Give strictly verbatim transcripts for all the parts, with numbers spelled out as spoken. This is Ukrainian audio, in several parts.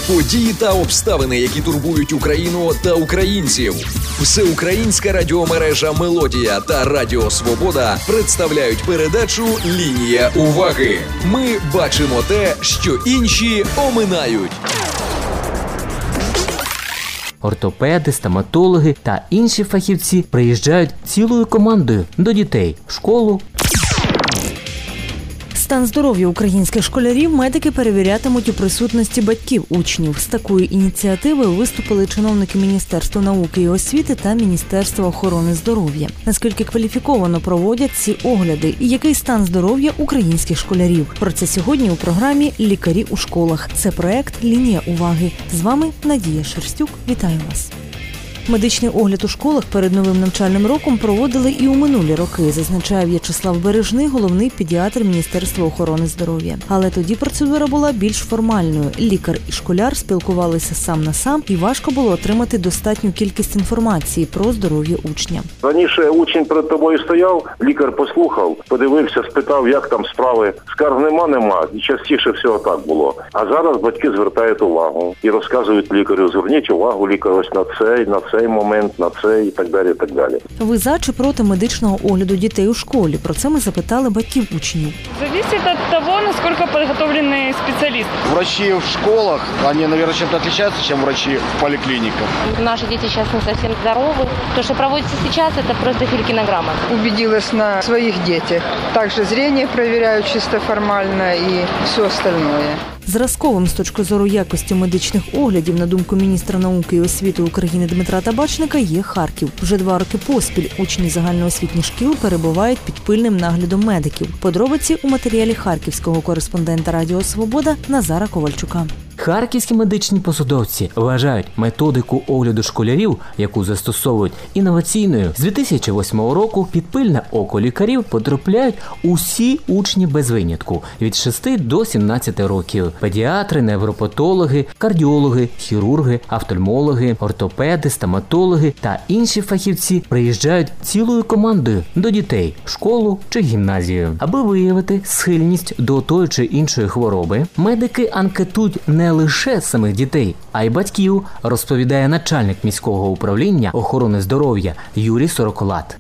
Події та обставини, які турбують Україну та українців. Всеукраїнська радіомережа «Мелодія» та Радіо Свобода представляють передачу «Лінія уваги». Ми бачимо те, що інші оминають. Ортопеди, стоматологи та інші фахівці приїжджають цілою командою до дітей в школу. Стан здоров'я українських школярів медики перевірятимуть у присутності батьків учнів. З такою ініціативою виступили чиновники Міністерства науки і освіти та Міністерства охорони здоров'я. Наскільки кваліфіковано проводять ці огляди і який стан здоров'я українських школярів? Про це сьогодні у програмі «Лікарі у школах». Це проект «Лінія уваги». З вами Надія Шерстюк. Вітаю вас. Медичний огляд у школах перед новим навчальним роком проводили і у минулі роки, зазначає В'ячеслав Бережний, головний педіатр Міністерства охорони здоров'я. Але тоді процедура була більш формальною. Лікар і школяр спілкувалися сам на сам, і важко було отримати достатню кількість інформації про здоров'я учня. Раніше учень перед тобою стояв, лікар послухав, подивився, спитав, як там справи. Скарг нема, нема. І частіше всього так було. А зараз батьки звертають увагу і розказують лікарю, зверніть увагу, лікар, ось на цей, на цей. цей момент, на це і так далі, і так далі. Ви за чи проти медичного огляду дітей у школі? Про це ми запитали батьків учнів. Зависит от того, насколько подготовлены специалисты. Врачи в школах, они, наверное, чем-то отличаются, чем врачи в поликлиниках. Наши дети сейчас не совсем здоровы. То, что проводится сейчас, это просто фелькинограмма. Убедилась на своих детях. Также зрение проверяют чисто формально и все остальное. Зразковим з точки зору якості медичних оглядів, на думку міністра науки і освіти України Дмитра Табачника, є Харків. Вже два роки поспіль учні загальноосвітніх шкіл перебувають під пильним наглядом медиків. Подробиці у матеріалі харківського кореспондента Радіо Свобода Назара Ковальчука. Харківські медичні посадовці вважають методику огляду школярів, яку застосовують інноваційною. З дві тисячі восьмого року під пильне око лікарів потрапляють усі учні без винятку – від шести до сімнадцяти років. Педіатри, невропатологи, кардіологи, хірурги, офтальмологи, ортопеди, стоматологи та інші фахівці приїжджають цілою командою до дітей в школу чи гімназію. Аби виявити схильність до тої чи іншої хвороби, медики анкетують не лише самих дітей, а й батьків, розповідає начальник міського управління охорони здоров'я Юрій Сороколат.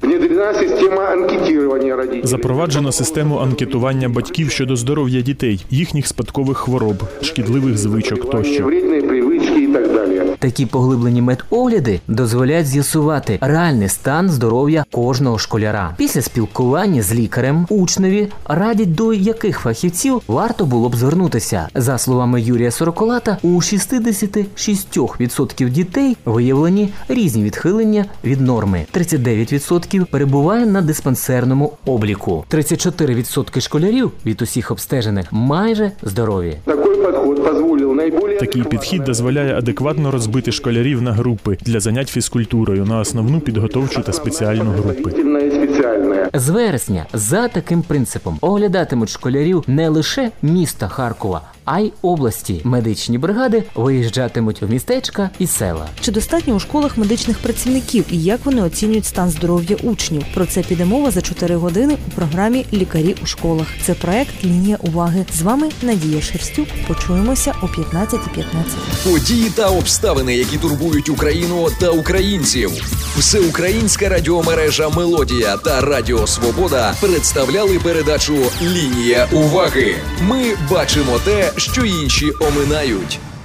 Запроваджено систему анкетування батьків щодо здоров'я дітей, їхніх спадкових хвороб, шкідливих звичок тощо. Такі поглиблені медогляди дозволяють з'ясувати реальний стан здоров'я кожного школяра. Після спілкування з лікарем учневі радять, до яких фахівців варто було б звернутися. За словами Юрія Сороколата, у шістдесят шість відсотків дітей виявлені різні відхилення від норми. тридцять дев'ять відсотків перебуває на диспансерному обліку. тридцять чотири відсотки школярів від усіх обстежених майже здорові. Такий підхід дозволяє адекватно розбити школярів на групи для занять фізкультурою, на основну підготовчу та спеціальну групи. З вересня за таким принципом оглядатимуть школярів не лише міста Харкова, а й області. Медичні бригади виїжджатимуть в містечка і села. Чи достатньо у школах медичних працівників і як вони оцінюють стан здоров'я учнів? Про це піде мова за чотири години у програмі «Лікарі у школах». Це проект «Лінія уваги». З вами Надія Шерстюк. Почуємося о п'ятнадцята п'ятнадцять. Події та обставини, які турбують Україну та українців. Всеукраїнська радіомережа «Мелодія» та Радіо Свобода представляли передачу «Лінія уваги». Ми бачимо те, що інші оминають.